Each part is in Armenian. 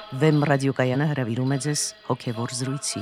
Վեմ ռադիոկայանը հրավիրում է ձեզ հոգևոր զրույցի։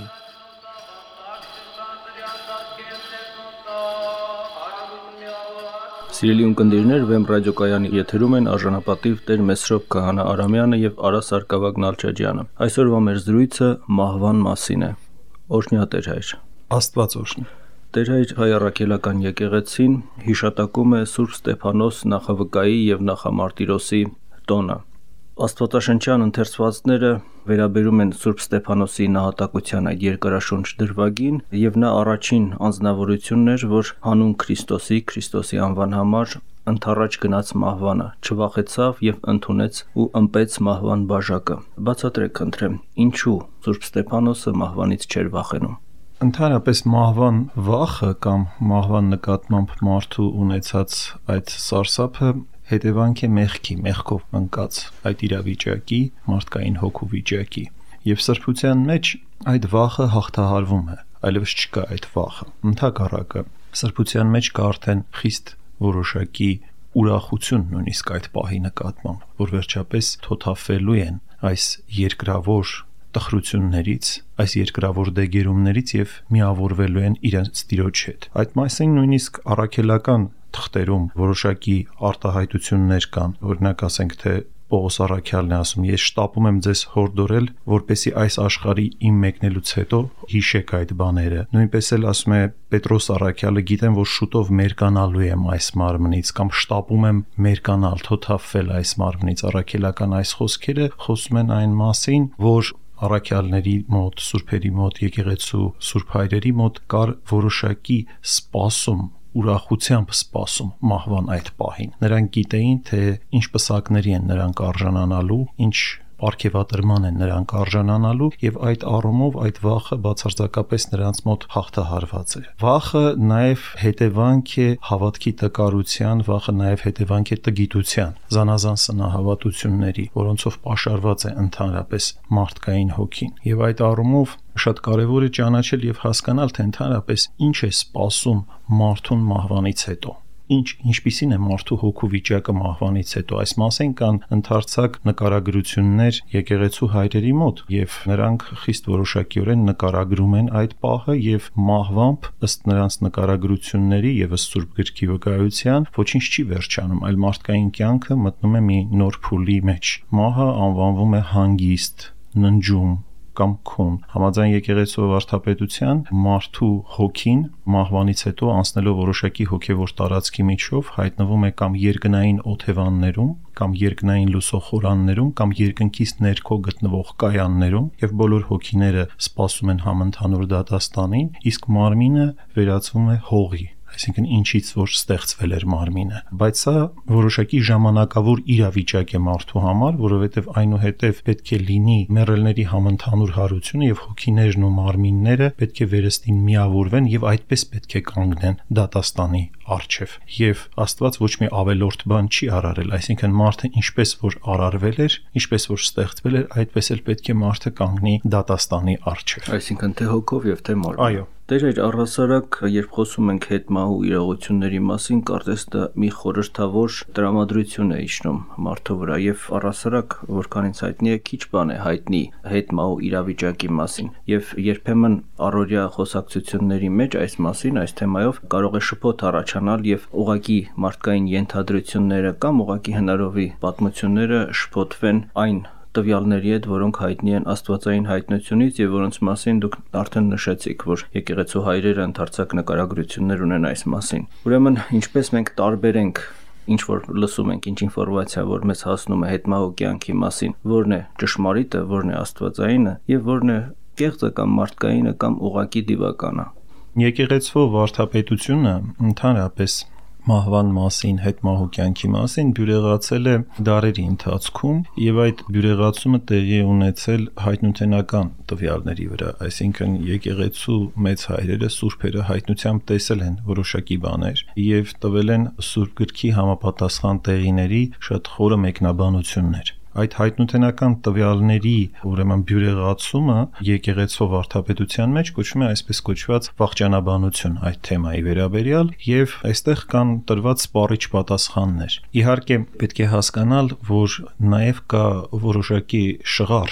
Սիրելի ունկնդիրներ, Վեմ ռադիոկայանի եթերում են արժանապատիվ Տեր Մեսրոպ Քահանա Արամյանը եւ Արա Սարգսակ Նալչաջյանը։ Այսօրվա մեր զրույցը մահվան մասին է։ Օրհնյա Տեր հայր։ Աստված օրհնի։ Տեր հայր, հայ առաքելական եկեղեցին հիշատակում է Սուրբ Ստեփանոս նախավկայի եւ նախամարտիրոսի տոնը։ Աստվածաշնչյան ընթերցվածները վերաբերում են Սուրբ Ստեփանոսի նահատակության այդ երկարաշունչ դրվագին եւ նա առաջին անձնավորությունն էր, որ հանուն Քրիստոսի անվան համար ընթառաջ գնաց մահվանը, չվախեցավ եւ ընդունեց ու ըմպեց մահվան բաժակը։ Բացատրեք խնդրեմ, ինչու Սուրբ Ստեփանոսը մահվանից չէր վախենում։ Ընդհանրապես մահվան վախը կամ մահվան նկատմամբ մարդու ունեցած այդ սարսափը հետևանք է մեղքով ընկած այդ իրավիճակի, մարդկային հոգու վիճակի։ Եվ սրբության մեջ այդ վախը հաղթահարվում է, այլևս չկա այդ վախը։ Ընդհակառակը, սրբության մեջ կա արդեն խիստ որոշակի ուրախություն նույնիսկ այդ պահի նկատմամբ, որ վերջապես թոթափվելու են այս երկրավոր տխրություններից, այս երկրավոր դեգերումներից եւ միավորվելու են իրենց Տիրոջ հետ։ Այդ մասին նույնիսկ առաքելական թղթերում որոշակի արտահայտություններ կան, օրինակ ասենք թե Պողոս առաքյալն է ասում. ես շտապում եմ ձեզ հորդորել, որպեսզի այս աշխարհի իմ մեկնելուց հետո հիշեք այդ բաները։ Նույնպես էլ ասում է Պետրոս առաքյալը. գիտեմ, որ շուտով մերկանալու եմ այս մարմնից կամ շտապում եմ մերկանալ, թոթափվել այս մարմնից։ Առաքելական այս խոսքերը խոսում են այն մասին, որ առաքյալների մոտ, սուրբերի մոտ, եկեղեցու սուրբ հայրերի մոտ կար որոշակի սպասում, ուրախությամբ սպասում մահվան այդ պահին։ Նրանք գիտեին, թե ինչ պսակների են նրանք արժանանալու, ինչ պարգևատրման են նրանք արժանանալու եւ այդ առումով այդ վախը բացարձակապես նրանց մոտ հաղթահարված է։ Վախը նաեւ հետևանք է հավատքի տկարության, վախը նաեւ հետևանք է տգիտության, զանազան սնահավատությունների, որոնցով պաշարված է ընդհանրապես մարդկային հոգին։ Եվ այդ առումով շատ կարևոր է ճանաչել եւ հասկանալ, թե ընդհանրապես ինչ է սպասում մարդուն մահվանից հետո։ Ինչպիսին է մարդու հոգու վիճակը մահվանից հետո։ Այս մասին կան ընդարձակ նկարագրություններ եկեղեցու հայրերի մոտ եւ նրանք խիստ որոշակիորեն նկարագրում են այդ պահը եւ մահվամբ ըստ նրանց նկարագրությունների եւ ըստ Սուրբ գրքի վկայության ոչինչ չի վերջանում, այլ մարդկային կյանքը մտնում է մի նոր փուլի մեջ։ Մահը անվանվում է հանգիստ, ննջում կամ քուն։ Համաձայն եկեղեցու վարդապետության մարդու հոգին մահվանից հետո անցնելով որոշակի հոգևոր տարածքի միջով հայտնվում է կամ երկնային օթևաններում, կամ երկնային լուսոխորաններում, կամ երկնքից ներքո գտնվող կայաններում, եւ բոլոր հոգիները սպասում են համընդհանուր դատաստանին, իսկ մարմինը վերածվում է հողի, այսինքն ինչից որ ստեղծվել էր մարմինը։ Բայց սա որոշակի ժամանակավոր իրավիճակ է մարդու համար, որովհետև այնուհետև պետք է լինի մեռելների համընդհանուր հարությունը եւ հոգիներն ու մարմինները պետք է վերստին միավորվեն եւ այդպես պետք է կանգնեն դատաստանի առջև։ Եվ Աստված ոչ մի ավելորդ բան չի արարել, այսինքն մարդը ինչպես որ արարվել էր, ինչպես որ ստեղծվել էր, այդպես էլ պետք է մարդը կանգնի դատաստանի առջև։ Այսինքն թե հոգով եւ թե մարմնով։ Այո։ Տեր այր առհասարակ, երբ խոսում ենք հետմահու իրողությունների մասին, կարծես դա մի խորհրդավոր տրամադրություն է իջնում մարդու վրա եւ առհասարակ, որքան ինձ հայտնի է, քիչ բան է հայտնի հետմահու իրավիճակի մասին եւ երբեմն առօրյա խոսակցությունների մեջ այս մասին, այս թեմայով կարող է շփոթ առաջանալ եւ ուղակի մարդկային ենթադրությունները կամ ուղակի հնարովի պատմությունները շփոթվեն այն տվյալների հետ, որոնք հայտնի են աստվածային հայտնությունից եւ որոնց մասին դուք արդեն նշեցիք, որ եկեղեցու հայրերը ընդարձակ նկարագրություններ ունեն այս մասին։ Ուրեմն, ինչպես մենք տարբերենք ինչ որ լսում ենք, ինչ ինֆորմացիա որ մեզ հասնում է հետմահու կյանքի մասին, որն է ճշմարիտը, որն է աստվածայինը եւ որն է կեղծը կամ մարդկայինը կամ ուղակի դիվականը։ Եկեղեցու վարդապետությունը ընդհանրապես մահվան մասին, հետմահու կյանքի մասին բյուրեղացել է դարերի ընթացքում եւ այդ բյուրեղացումը տեղի է ունեցել հայտնութենական տվյալների վրա, այսինքն եկեղեցու մեծ հայրերը, սուրբերը հայտնությամբ տեսել են որոշակի բաներ եւ տվել են Սուրբ գրքի համապատասխան տեղիների շատ խորը մեկնաբանություններ։ Այդ հայտնութենական տվյալների ուրեմն բյուրեղացումը եկեղեցու վարդապետության մեջ կոչվում է այսպես կոչված վախճանաբանություն այդ թեմայի վերաբերյալ եւ այստեղ կան տրված սպառիչ պատասխաններ։ Իհարկե պետք է հասկանալ, որ նաեւ կա որոշակի շղարշ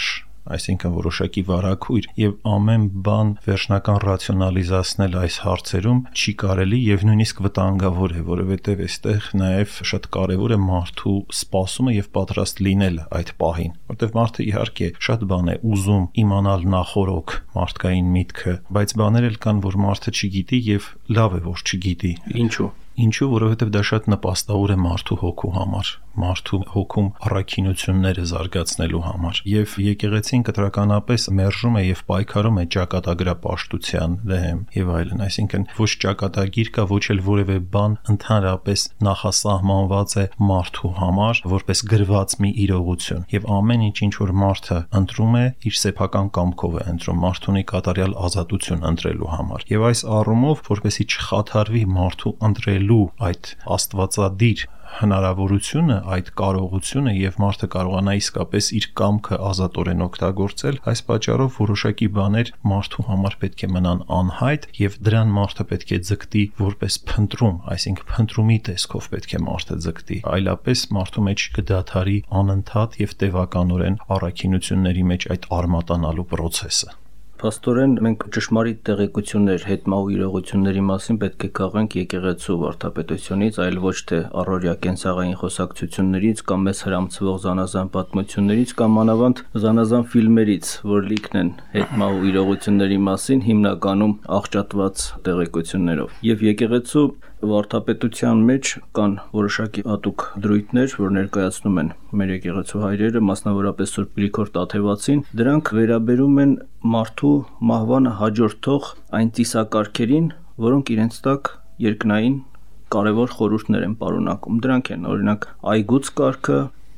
այսինքն որոշակի վարակույր, եւ ամեն բան վերջնական ռացիոնալիզացնել այս հարցերում չի կարելի եւ նույնիսկ վտանգավոր է, որովհետեւ այստեղ նաեւ շատ կարեւոր է մարդու սպասումը եւ պատրաստ լինելը այդ պահին, որտեւ մարդը իհարկե շատ բան է ուզում իմանալ նախորոք մարդկային միտքը, բայց բաներ էլ կան, որ մարդը չգիտի եւ լավ է որ չգիտի։ Ինչու, որովհետև դա շատ նպաստավոր է մարդու հոգու համար, մարդու հոգում առաքինությունները զարգացնելու համար, եւ եկեղեցին կտրականապես մերժում է եւ պայքարում է ճակատագրապաշտության դեմ եւ այլն, այսինքն ոչ ճակատագիր կա, ոչ էլ որևէ բան ընդհանրապես նախասահմանված է մարդու համար, որպես գրված մի իրողություն, եւ ամեն ինչ որ մարդը ընտրում է, իր սեփական կամքով է ընտրում, մարդը ունի կատարյալ ազատություն ընտրելու համար, եւ այս առումով, որպեսզի չխաթարվի մարդու ընտրել այդ աստվածադիր հնարավորությունը, այդ կարողությունը եւ մարդը կարողանա իսկապես իր կամքը ազատորեն օգտագործել, այս պատճառով որոշակի բաներ մարդու համար պետք է մնան անհայտ եւ դրան մարդը պետք է ձգտի որպես փնտրում, այսինքն փնտրումի տեսքով պետք է մարդը ձգտի, այլապես մարդու մեջ կդադարի անընդհատ եւ տևականորեն առաքինությունների մեջ այդ արմատանալու process-ը։ Փաստորեն մենք ճշմարիտ տեղեկություններ հետմահու իրողությունների մասին պետք է քաղենք եկեղեցու վարդապետությունից, այլ ոչ թե առօրյա կենսաղային խոսակցություններից կամ մեզ հրամցվող զանազան պատմություններից կամ մանավանդ զանազան ֆիլմերից, որ լիքն են հետմահու իրողությունների մասին հիմնականում աղճատված տեղեկություններով։ Եվ եկեղեցու վարդապետության մեջ կան որոշակի հատուկ դրույթներ, որ ներկայացնում են մեր եկեղեցու հայրերը, մասնավորապես Սուրբ Գրիգոր Տաթևացին, դրանք վերաբերում են մարդու մահվանը հաջորդող այն ծիսակարգերին, որոնք իրենց տակ երկնային կարևոր խորհուրդներ են պարունակում։ Դրանք են օրինակ այգուց կարգը,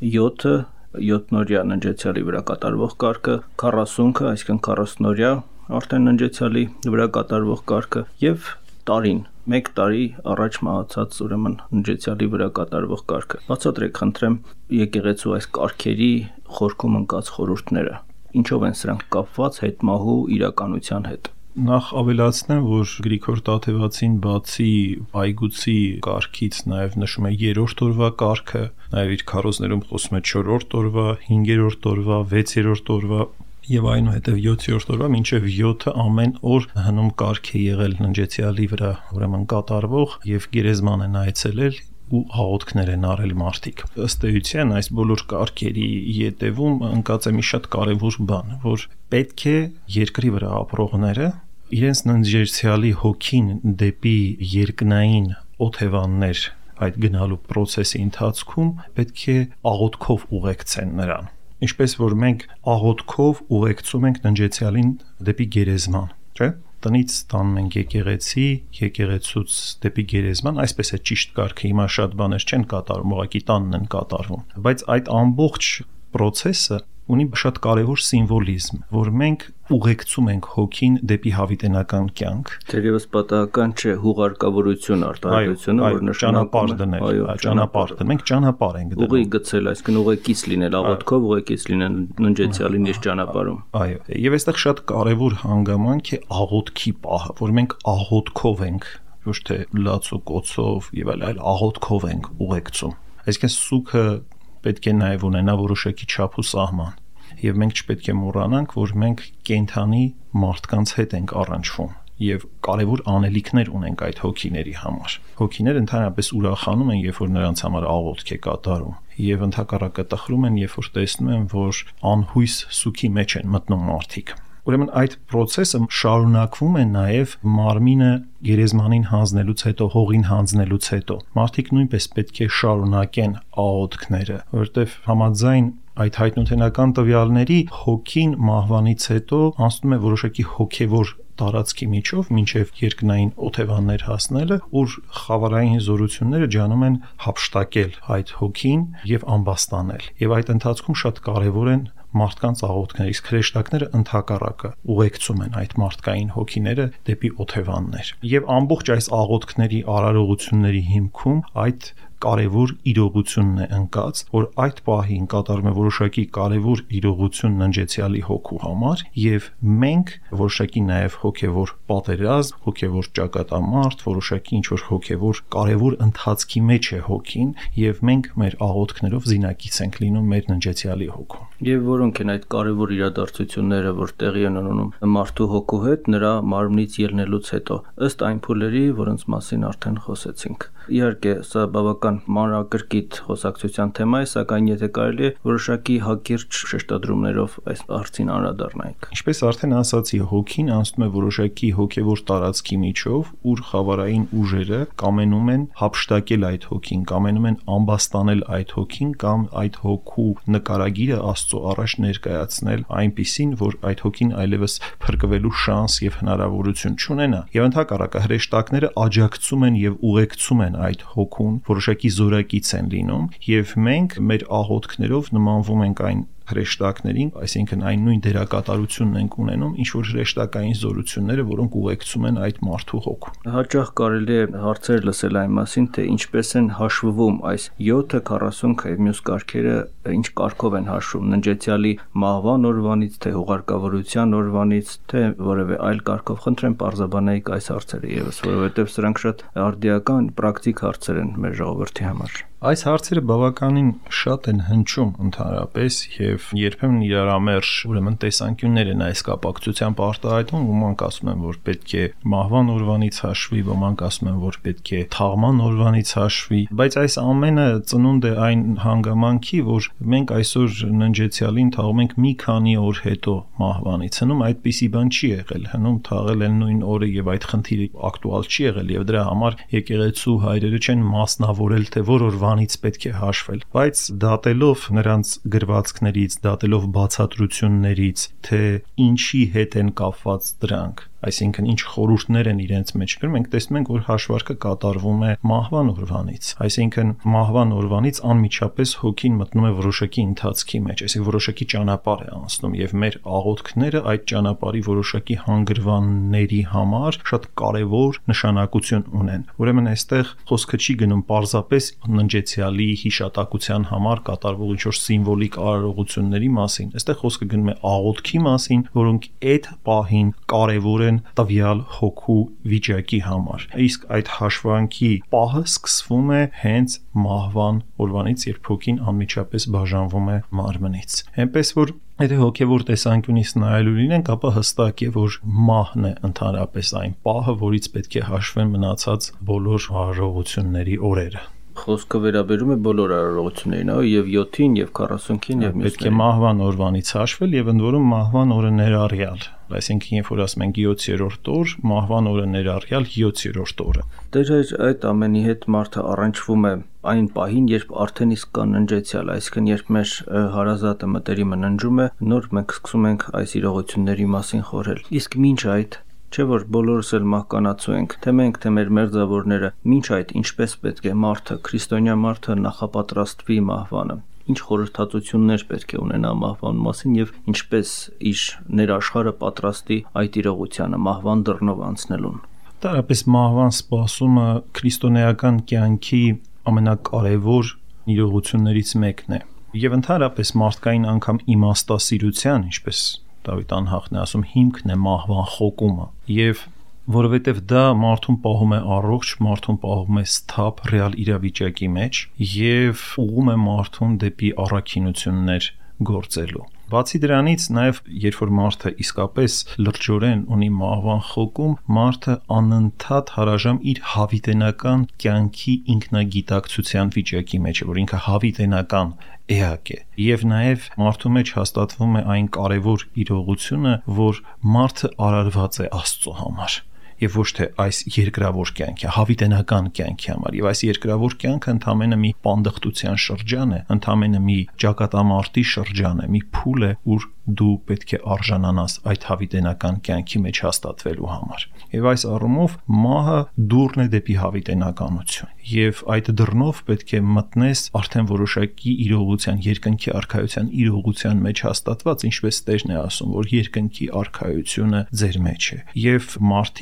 7-օրյա ննջեցյալի վրա կատարվող կարգը, 40-ը, այսինքն 40-օրյա արդեն ննջեցյալի վրա կատարվող կարգը եւ տարին 1 տարի առաջ մահացած ուրեմն ննջեցյալի վրա կատարվող կարգը։ Բացատրեք, խնդրեմ, եկեղեցու այս կարգերի խորքում ընկած խորհուրդները։ Ինչով են սրանք կապված հետմահու իրականության հետ։ Նախ ավելացնեմ, որ Գրիգոր Տաթևացին բացի այգուցի կարգից նաև նշում է 3-րդ օրվա կարգը, նաև իր քարոզներում խոսում է 4-րդ օրվա, 5-րդ օրվա, 6-րդ օրվա եւ այնուհետեւ 7-րդ օրվա մինչեւ 7-ը ամեն օր հնում կարգ է եղել ննջեցյալի վրա, ուրեմն կատարվող եւ գերեզման են այցելել ու աղոթքներ են արել մարդիկ։ Ըստ էության այս բոլոր կարգերի յետևում ընկած է մի շատ կարևոր բան, որ պետք է երկրի վրա ապրողները իրենց ննջեցյալի հոգին դեպի երկնային օթևաններ այդ գնալու process-ի ընթացքում պետք է աղոթքով ուղեկցեն նրան։ Ինչպես որ մենք աղոթքով ուղեկցում ենք ննջեցյալին դեպի գերեզման, չէ՞։ Տնից տանում ենք եկեղեցի, եկեղեցուց դեպի գերեզման, այսպես է ճիշտ կարգը, հիմա շատ բաներ չեն կատարում, ուղղակի տանն են կատարվում, բայց այդ ամբողջ process-ը ունի շատ կարևոր սիմվոլիզմ, որ մենք ուղեկցում ենք հոգին դեպի հավիտենական կյանք։ Թերևս պատահական չէ հուղարկավորություն արտահայտությունը, որ նշանակում է ճանապարհ դնել, մենք ճանապարհ ենք դնում։ Ուղի գցել, այսինքն ուղեկից լինել, աղոթքով ուղեկից լինել ննջեցյալին իր ճանապարհում։ Այո, եւ այստեղ շատ կարևոր հանգամանք է աղոթքի պահը, որ մենք աղոթքով ենք, ոչ թե լացու կոցով եւ այլ աղոթքով ենք ուղեկցում։ Այսինքն սուքը պետք է նաև ունենա որոշակի չափ ու սահման, եւ մենք չպետք է մոռանանք, որ մենք կենթանի մարդկանց հետ ենք առնչվում եւ կարեւոր անելիքներ ունենք այդ հոգիների համար։ Հոգիները ընդհանրապես ուրախանում են, երբ որ նրանց համար աղոթք է կատարում, եւ ընդհակառակը տխրում են, երբ որ տեսնում են, որ անհույս սուքի մեջ են մտնում մարդիկ։ Ուրեմն այդ process-ը շարունակվում է նաև մարմինը գերեզմանին հանձնելուց հետո, հողին հանձնելուց հետո։ Մարդիկ նույնպես պետք է շարունակեն աղոթքները, որովհետև համաձայն այդ հայտնութենական տվյալների հոգին մահվանից հետո անցնում է որոշակի հոգևոր տարածքի միջով մինչև երկնային օթևաններ հասնելը, ուր խավարային զորությունները ջանում են հափշտակել այդ հոգին եւ ամբաստանել։ Եվ այդ ընթացքում շատ կարեւոր են մարդկանց աղոթքները, իսկ հրեշտակները ընդհակառակը ուղեկցում են այդ մարդկային հոգիները դեպի օթևաններ։ Եվ ամբողջ այս աղոթքների արարողությունների հիմքում այդ կարևոր իրողությունն է ընկած, որ այդ պահին կատարվում է որոշակի կարևոր իրողություն ննջեցյալի հոգու համար, եւ մենք որոշակի նաեւ հոգեվոր պատերազմ, հոգեվոր ճակատամարտ, որոշակի ինչ որ հոգեվոր կարևոր ընթացքի մեջ է հոգին, եւ մենք մեր աղոթքներով զինակից ենք լինում մեր ննջեցյալի հոգուն։ Եվ որոնք են այդ կարևոր իրադարձությունները, որ տեղի են ունենում մարդու հոգու հետ նրա մարմնից ելնելուց հետո, ըստ այն փուլերի, որոնց մասին արդեն խոսեցինք։ Իհարկե, սա բավական մանրակրկիտ խոսակցության թեմա է, սակայն եթե կարելի է որոշակի հակիրճ շեշտադրումներով այս հարցին անդրադառնանք։ Ինչպես արդեն ասացի, հոգին անցնում է որոշակի հոգևոր տարածքի միջով, ուր խավարային ուժերը կամենում են հափշտակել այդ հոգին, կամենում են ամբաստանել այդ հոգին կամ այդ հոգու նկարագիրը Աստծո առաջ ներկայացնել այնպիսին, որ այդ հոգին այլևս փրկվելու շանս եւ հնարավորություն չունենա։ Եվ ընդհակառակը հրեշտակները աջակցում են եւ ուղեկցում են այդ հոգուն, որոշակի զորակից են լինում, եւ մենք մեր աղոթքներով նմանվում ենք այն հրեշտակներին, այսինքն այն նույն դերակատարությունն ենք ունենում, ինչ որ հրեշտակային զորությունները, որոնք ուղեկցում են այդ մարդու հոգուն։ Հաճախ կարելի է հարցեր լսել այն մասին, թե ինչպես են հաշվվում այս 7, 40 եւ մյուս կարգերը, ինչ կարգով են հաշվում, ննջեցյալի մահվան օրվանից, թե հուղարկավորության օրվանից, թե որևէ այլ կարգով։ Խնդրեմ պարզաբանեիք այս հարցերը եւս, որովհետեւ սրանք շատ արդիական, պրակտիկ հարցեր են մեր ժողովրդի համար։ Այս հարցերը բավականին շատ են հնչում ընդհանրապես եւ երբեմն իրարամերժ ուրեմն տեսանկյուններ են այս կապակցությամբ արտահայտվում, ոմանք ասում են, որ պետք է մահվան օրվանից հաշվի, ոմանք ասում են, որ պետք է թաղման օրվանից հաշվի, բայց այս ամենը ծնունդ է այն հանգամանքի, որ մենք այսօր ննջեցյալին թաղում ենք մի քանի օր հետո մահվանից։ Հնում այդպիսի բան չի եղել, հնում թաղել են նույն օրը եւ այդ խնդիրը ակտուալ չի եղել եւ դրա համար եկեղեցու հայրերը չեն մասնավորել, թե որ օրվանից պետք է հաշվել, բայց դատելով նրանց գրվածքներից, դատելով բացատրություններից, թե ինչի հետ են կապված դրանք, այսինքն ինչ խորհուրդներ են իրենց մեջ գրում, մենք տեսնում ենք, որ հաշվարկը կատարվում է մահվան օրվանից, այսինքն մահվան օրվանից անմիջապես հոգին մտնում է որոշակի ընթացքի մեջ, այսինքն որոշակի ճանապարհ է անցնում եւ մեր աղոթքները այդ ճանապարհի որոշակի հանգրվանների համար շատ կարեւոր նշանակություն ունեն։ Ուրեմն այստեղ խոսքը չի գնում պարզապես ննջեցյալի հիշատակության համար կատարվող ինչ-որ սիմվոլիկ արարողությունների մասին, այստեղ խոսքը գնում է աղոթքի մասին, որոնք այդ պահին կարևոր են տվյալ հոգու վիճակի համար։ Իսկ այդ հաշվանքի պահը սկսվում է հենց մահվան օրվանից, երբ հոգին անմիջապես բաժանվում է մարմնից։ Այնպես որ եթե հոգևոր տեսանկյունից նայելու լինենք, ապա հստակ է, որ մահն է ընդհանրապես այն պահը, որից պետք է հաշվեն մնացած բոլոր արարողությունների օրերը։ Խոսքը վերաբերում է բոլոր արարողություններին, եւ 7-ին, եւ 40-ին, եւ մյուսներին։ Պետք է մահվան օրվանից հաշվել եւ ընդ որում մահվան օրը ներառյալ։ Այսինքն, երբ որ ասում ենք 7-րդ օր, մահվան օրը ներառյալ 7-րդ օրը։ Դեր այդ ամենի հետ մարդը առնչվում է այն պահին, երբ արդեն իսկ կա ննջեցյալ, այսինքն երբ մեր հարազատը մտերիմը ննջում է, նոր մենք սկսում ենք այս իրողությունների մասին խորհել։ Իսկ մինչ այդ չէ որ բոլորս էլ մահկանացու ենք, թե մենք, թե մեր մերձավորները, մինչ այդ ինչպես պետք է մարդը, քրիստոնյա մարդը նախապատրաստվի մահվանը, ինչ խորհրդածություններ պետք է ունենա մահվան մասին եւ ինչպես իր ներաշխարհը պատրաստի այդ իրողությանը մահվան դռնով անցնելուն։ Տարապես մահվան սպասումը քրիստոնեական կյանքի ամենակարևոր իրողություններից մեկն է։ Եվ ընդհանրապես մարդկային անգամ իմաստասիրության, ինչպես Դավիթ անհախն է ասում, հիմքն է մահվան խոկումը, եւ որովհետեւ դա մարդուն պահում է առողջ, մարդուն պահում է սթափ ռեալ իրավիճակի մեջ եւ ուղղում է մարդուն դեպի առաքինություններ գործելու։ Բացի դրանից, նաև երբ որ մարդը իսկապես լրջորեն ունի մահվան խոկում, մարդը անընդհատ հարաժամ իր հավիտենական կյանքի ինքնագիտակցության վիճակի մեջ է, որ ինքը հավիտենական էակ է։ Եվ նաև մարդու մեջ հաստատվում է այն կարևոր իրողությունը, որ մարդը արարված է Աստծո համար։ Եվ ոչ թե այս երկրավոր կյանքի, հավիտենական կյանքի համար։ Եվ այս երկրավոր կյանքը ընդամենը մի պանդխտության շրջան է, ընդամենը մի ճակատամարտի շրջան է, մի փուլ է, ուր դու պետք է արժանանաս այդ հավիտենական կյանքի մեջ հաստատվելու համար։ Եվ այս առումով մահը դուռն է դեպի հավիտենականություն։ Եվ այդ դռնով պետք է մտնես արդեն որոշակի իրողության, երկնքի արքայության իրողության մեջ հաստատված, ինչպես Տերն է ասում, որ երկնքի արքայությունը ձեր մեջ է։ Եվ մարդիկ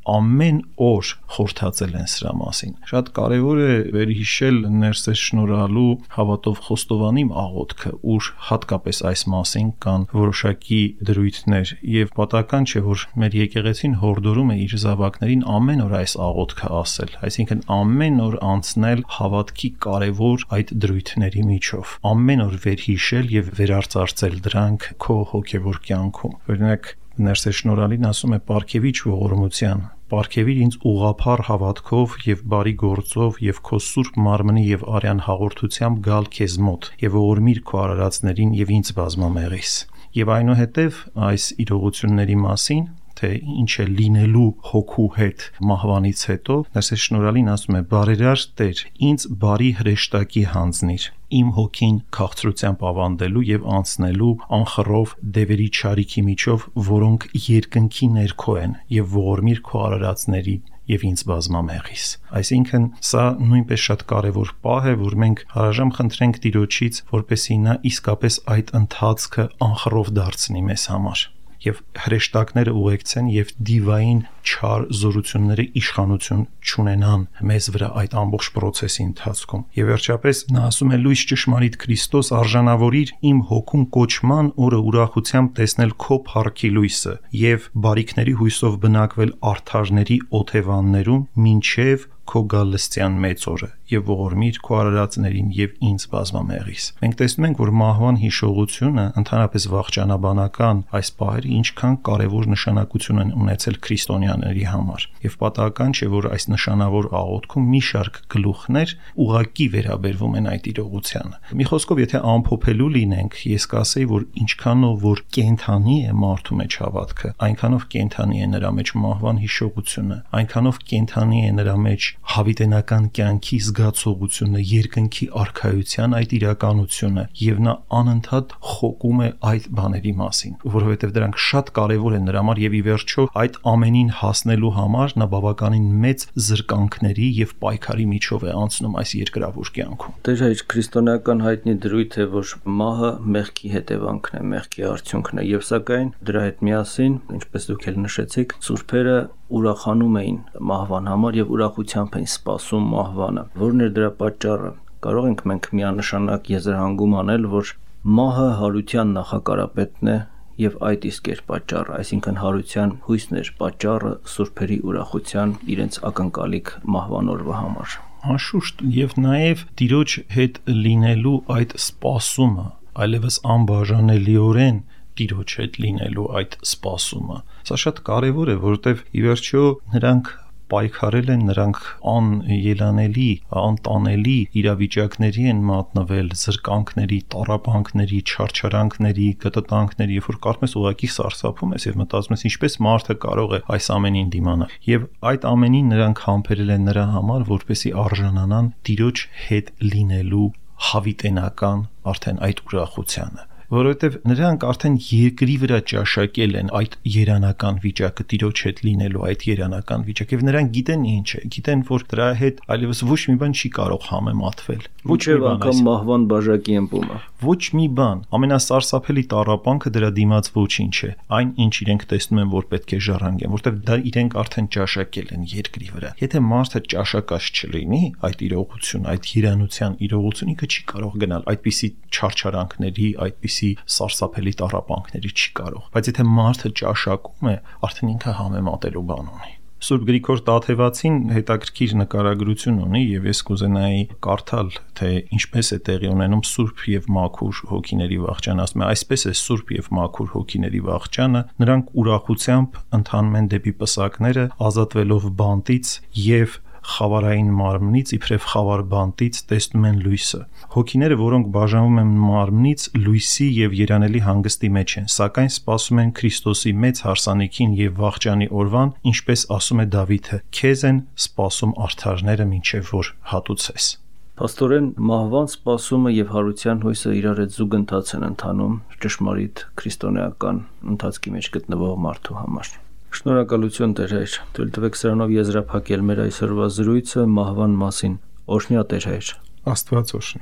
ամեն օր խորհրդածել են սրա մասին։ Շատ կարևոր է վերհիշել Ներսես շնորհալու հավատով խոստովանի աղոթքը, ուր հատկապես այս մասին կան որոշակի դրույթներ, եւ պատահական չէ, որ մեր եկեղեցին հորդորում է իր զավակներին ամեն օր այս աղոթքը ասել, այսինքն ամեն օր անցնել հավատքի կարևոր այդ դրույթների միջով, ամեն օր վերհիշել եւ վերարծարծել դրանք քո հոգեվոր կյանքում։ Օրինակ Ներսես շնորհալին ասում է Պարգևիչ ողորմության, պարգևիր ինձ ուղղափառ հավատքով եւ բարի գործով եւ քո սուրբ մարմնի եւ արյան հաղորդությամբ գալ քեզ մոտ եւ ողորմիր քո արարածներին եւ ինձ բազմամեղիս։ Եվ այնուհետև այս իրողությունների մասին թե ինչ է լինելու հոգու հետ մահվանից հետո Ներսես շնորհալին ասում է բարերար Տեր ինձ բարի հրեշտակի հանձնիր իմ հոգին քաղցրությամբ ավանդելու եւ անցնելու անխռով դևերի չարիքի միջով որոնք երկնքի ներքո են եւ ողորմիր քո արարածների եւ ինձ բազմամեղիս։ Այսինքն սա նույնպես շատ կարեւոր պահ է, որ մենք հարաժամ խնդրենք Տիրոջից, որպեսզի նա իսկապես այդ ընթացքը անխռով դարձնի մեզ համար եւ հրեշտակները ուղեկցեն եւ դիվային չար զորությունները իշխանություն չունենան մեզ վրա այդ ամբողջ process-ի ընթացքում։ Եվ վերջապես նա ասում է լույս ճշմարիտ Քրիստոս արժանավորիր իմ հոգում կոչման օրը ուրախությամբ տեսնել քո փառքի լույսը եւ բարիքների հույսով բնակվել արդարների օթևաններում մինչեւ քո գալստյան մեծ օրը եւ ողորմիր քո արարածներին եւ ինձ բազմամեղիս։ Մենք տեսնում ենք, որ մահվան հիշողությունը ընդհանրապես վախճանաբանական այս պահերը ինչքան կարեւոր նշանակություն են ունեցել քրիստոնյաների համար։ Եվ պատահական չէ, որ այս նշանավոր աղոթքում մի շարք գլուխներ ուղակի վերաբերվում են այդ իրողությանը։ Մի խոսքով, եթե ամփոփելու լինենք, ես կասեի, որ ինչքանով որ կենթանի է մարդու մեջ հավատքը, այնքանով կենթանի է նրա մեջ մահվան հիշողությունը, այնքանով կենթանի է նրա մեջ հավիտենական կյանքի զգացողությունը, երկնքի արքայության այդ իրականությունը եւ նա անընդհատ խոկում է այդ բաների մասին, որովհետեւ դրանք շատ կարեւոր են նրա համար եւ ի վերջո այդ ամենին հասնելու համար նա բավականին մեծ զրկանքների եւ պայքարի միջով է անցնում այս երկրավոր կյանքում։ Դեր հայր քրիստոնեական հայտնի դրույթ է, որ մահը մեղքի հետևանքն է, մեղքի արդյունքն է եւ սակայն դրա հետ միասին, ինչպես դուք էլ նշեցիք, սուրբերը ուրախանում էին մահվան համար եւ ուրախությամբ էին սպասում մահվանը։ Որն էր դրա պատճառը։ Կարող ենք մենք միանշանակ եզրահանգում անել, որ մահը հարության նախակարապետն է եւ այդ իսկ էր պատճառը, այսինքն հարության հույսն էր պատճառը սուրբերի ուրախության իրենց ակնկալիք մահվան օրվա համար։ Անշուշտ եւ նաեւ Տիրոջ հետ լինելու այդ սպասումը, այլևս անբաժանելիորեն Տիրոջ հետ լինելու այդ սպասումը։ Սա շատ կարեւոր է, որովհետեւ ի վերջո նրանք պայքարել են, նրանք անելանելի, անտանելի իրավիճակների են մատնվել, զրկանքների, տառապանքների, չարչարանքների, կտտանքների, երբ որ կարծում ես ուղղակի սարսափում ես եւ մտածում ես ինչպես մարդը կարող է այս ամենին դիմանալ։ Եվ այդ ամենին նրանք համբերել են նրա համար, որպեսզի արժանանան Տիրոջ հետ լինելու հավիտենական արդեն այդ ուրախությանը, որովհետև նրանք արդեն երկրի վրա ճաշակել են այդ երանական վիճակը, Տիրոջ հետ լինելու այդ երանական վիճակը, եւ նրանք գիտեն ինչ է, գիտեն, որ դրա հետ այլևս ոչ մի բան չի կարող համեմատվել, ոչ մի բան, անգամ մահվան բաժակի ըմբումը, ոչ մի բան, ամենասարսափելի տառապանքը դրա դիմաց ոչինչ է, այն ինչ իրենք տեսնում են, որ պետք է ժառանգեն, որովհետև դա իրենք արդեն ճաշակել են երկրի վրա։ Եթե մարդը ճաշակած չլինի այդ իրողություն, այդ երանության իրողություն, ինքը չի կարող գնալ այդպիսի չարչարանքների, այդպիսի սարսափելի տառապանքների չի կարող, բայց եթե մարդը ճաշակում է, արդեն ինքը համեմատելու բան ունի։ Սուրբ Գրիգոր Տաթևացին հետաքրքիր նկարագրություն ունի եւ ես կուզենայի կարդալ, թե ինչպես է տեղի ունենում Սուրբ եւ Մաքուր հոգիների վախճանը։ Ասում է, այսպես է Սուրբ եւ Մաքուր հոգիների վախճանը, նրանք ուրախությամբ ընթանում են դեպի պսակները, ազատվելով բանտից եւ խավարային մարմնից իբրև խավար բանտից տեսնում են լույսը։ Հոգիները, որոնք բաժանվում են մարմնից, լույսի եւ երանելի հանգստի մեջ են, սակայն սպասում են Քրիստոսի մեծ հարսանիքին եւ վախճանի օրվան, ինչպես ասում է Դավիթը. «Քեզ են սպասում արդարները, մինչեւ որ հատուցես»։ Փաստորեն մահվան սպասումը եւ հարության հույսը իրար հետ զուգընթաց են ընթանում ճշմարիտ քրիստոնեական ընթացքի մեջ գտնվող մարդու համար։ Շնորհակալություն Տեր հայր, թույլ տվեք սրանով եզրափակել մեր այսօրվա զրույցը մահվան մասին։ Օրհնյա Տեր հայր։ Աստված օրհնի։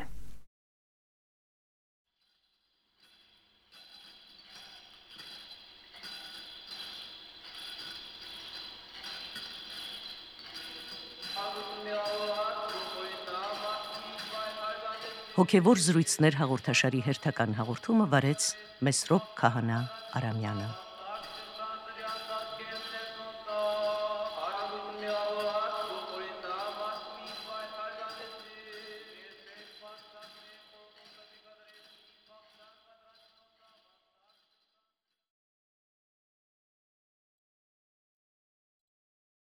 Հոգևոր զրույցներ հաղորդաշարի հերթական հաղորդումը վարեց Մեսրոպ Քահանա Արամյանը։